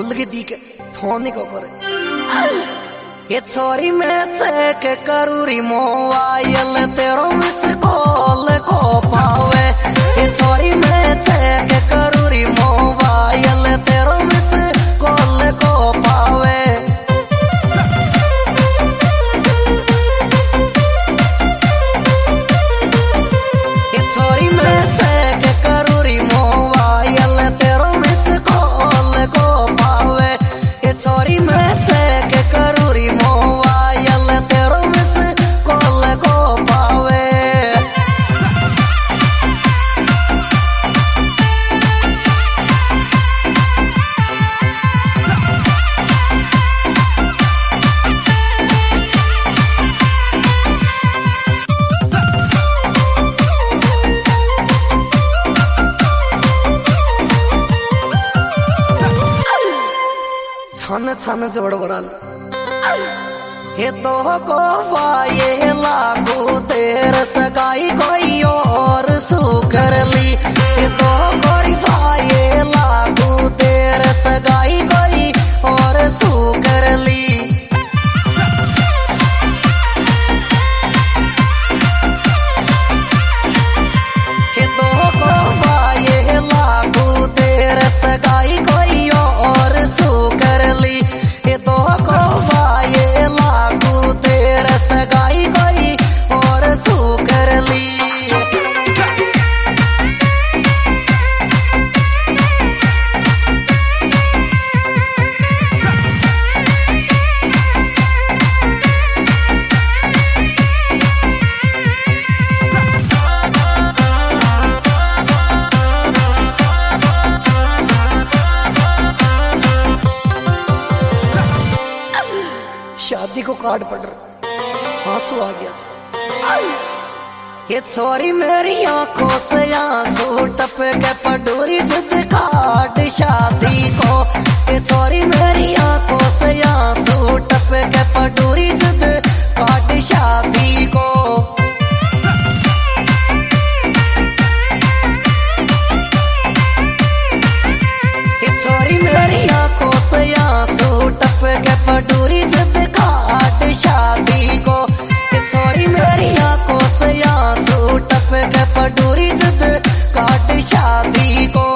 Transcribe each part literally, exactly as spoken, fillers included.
भूल गई थी के फोन नहीं को करे ये छोरी मैं चेक करूरी मोबाइल तेरो मिस कॉल को पावे ये छोरी मैं चेक करूरी मोबाइल तेरो मिस कॉल को पावे ये छोरी मैं चेक करूरी मोबाइल तेरो मिस कॉल को पावे ये छोरी मैं चेक करूरी मोबाइल तेरो मिस कॉल को पावे छन छन जोड़ बराल ये तो को वाये लागू तेर सगाई कोई और सू कर ली ये तो कोई वाये लागू तेर सगाई कोई और सू कर ली ये तो को वाये लागू तेर सगाई कोई और सू कर ली ये तो को वाये लागू तेर सगाई कोई और सू कर ली शादी को कार्ड पड़ रहा आंसू आ गया ये छोरी मेरी आंखों से आंसू टप के पडूरी जिद काट शादी को ये छोरी मेरी आंखों से आंसू टप के पडूरी जिद काट शादी को ये छोरी मेरी आंखों से आंसू टप के पडूरी जिद काट शादी को ये छोरी मेरी आंखों से आंसू टप के पडूरी जिद काट शादी को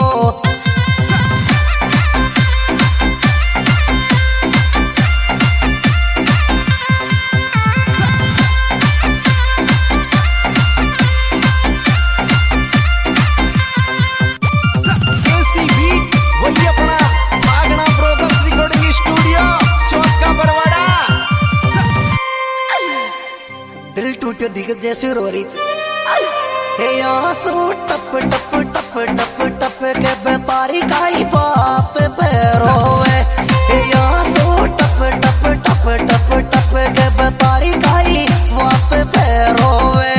दिख जैसे रो रही हे आंसू टप टप टप टप टप के बेतारी काई बात पे रोवे हे आंसू टप टप टप टप टप के बेतारी काई बात पे रोवे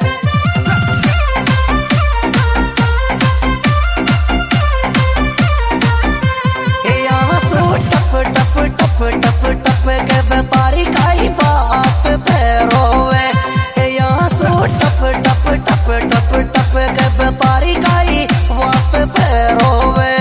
हे आंसू टप टप टप टप टप के बेतारी काई बात पे रोवे टप टप टप टप टप के बेतारी काई वात पे रोवे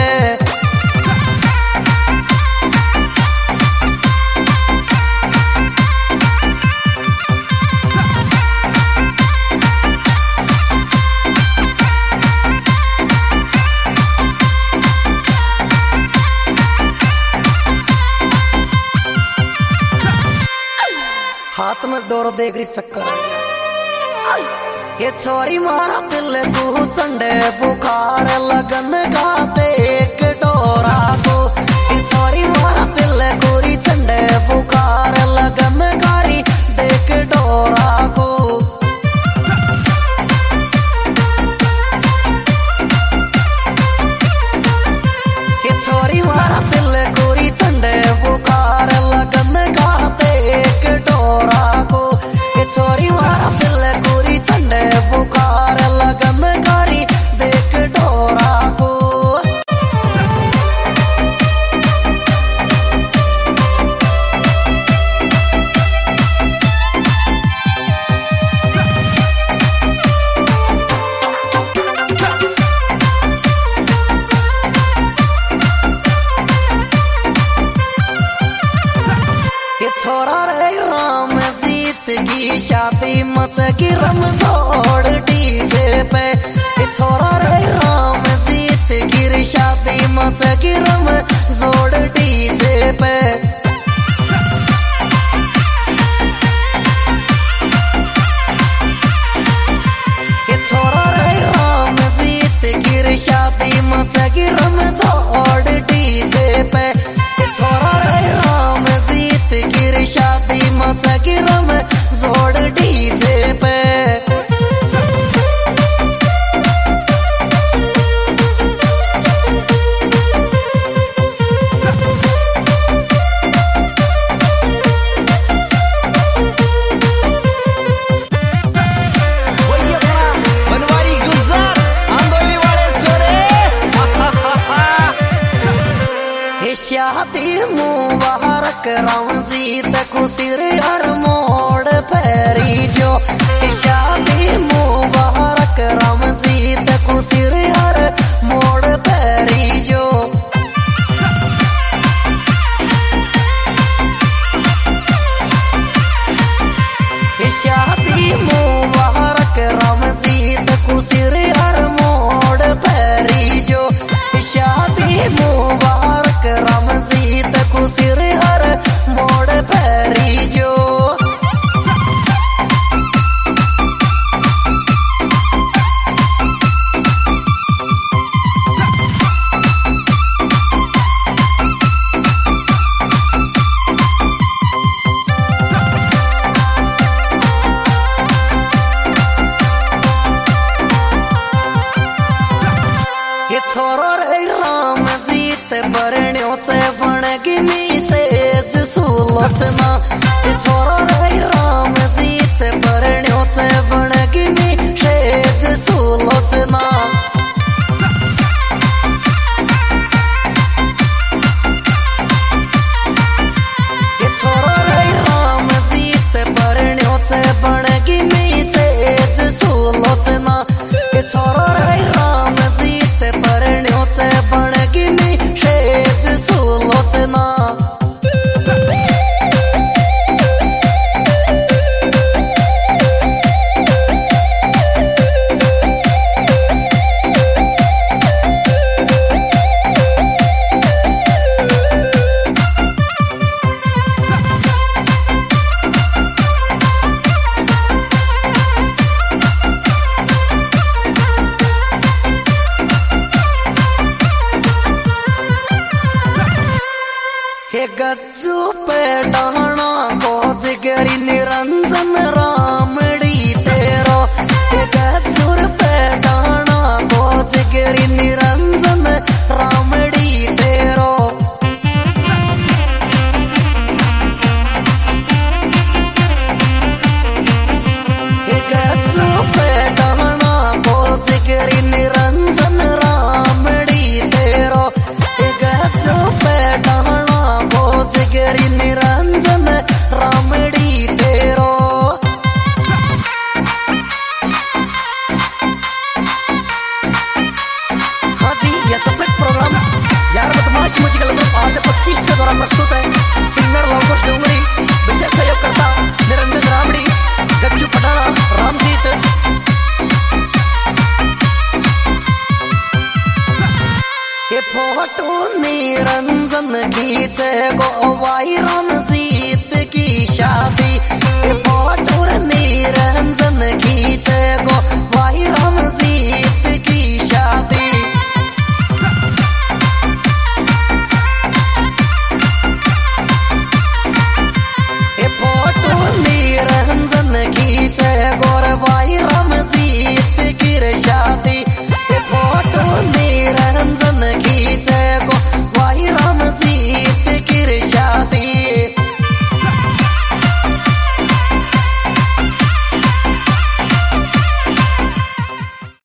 हाथ में डोर देख रही चक्कर आ गया ये छोरी मारा दिल को चंडे बुखार लगन गाते एक डोरा को ये छोरी मारा दिल गोरी चंडे बुखार लगन गारी देख डोरा को ये छोरी मारा दिल गोरी चंडे बुखार लगन गाते एक डोरा को ये छोरी मारा दिल गोरी चंडे बुखार लगन गारी देख डोरा को छोरा रे राम जीत की शादी मचगी रमजोड़ डीजे पे। छोरा रे राम जीत की शादी मचगी रमजोड़ डीजे पे। छोरा रे राम जीत की शादी मचगी रमजोड़ डीजे पे। छोरा रे राम जीत की शादी मचगी रमजोड़ डीजे पे। शादी मुबारक राम जीत खुशी हर मोड़ फेरी जो। शादी मुबारक राम जीत खुशी हर मोड़ फेरी जो। शादी मुबारक राम जीत खुशी हर मोड़ फेरी जो। शादी मुबारक राम जीत खुशी हर मोड़ फेरी जो। छोरो रे राम जीत बरण्यो से बनगी मीसेज सुलोचना। छोरो रे राम जीत बरण्यो से बनगी मीसेज सुलोचना। छोरो रे राम जीत बरण्यो से बनगी मीसेज सुलोचना। छोरो रे राम जीत बरण्यो से बनगी मीसेज सुलोचना। गज्जू पे डाना गोज गरी निरंजन रामड़ी तेरो। गज्जूर पे डाना गोज गरी निरंजन रामड़ी तेरो। गज्जू पे डाना गोज गरी निरंजन रामड़ी तेरो। गज्जू पे डाना गरी निरंजन रामड़ी तेरो। हाँ जी, यह सपरेट प्रोग्राम यार बदमाश म्यूजिकल ग्रुप आज पच्चीस के द्वारा प्रस्तुत है। सिंगर लवकुश डोंगरी, विशेष सहयोगकर्ता निरंजन रामड़ी, गज्जू पटाना, रामजीत। फोटो निरंजन खींचे गोवाई राम जीत की शादी। फोटो निरंजन खींचे गोवाई राम जीत की शादी। फोटो निरंजन खींचे गोरवाई राम जीत की शादी।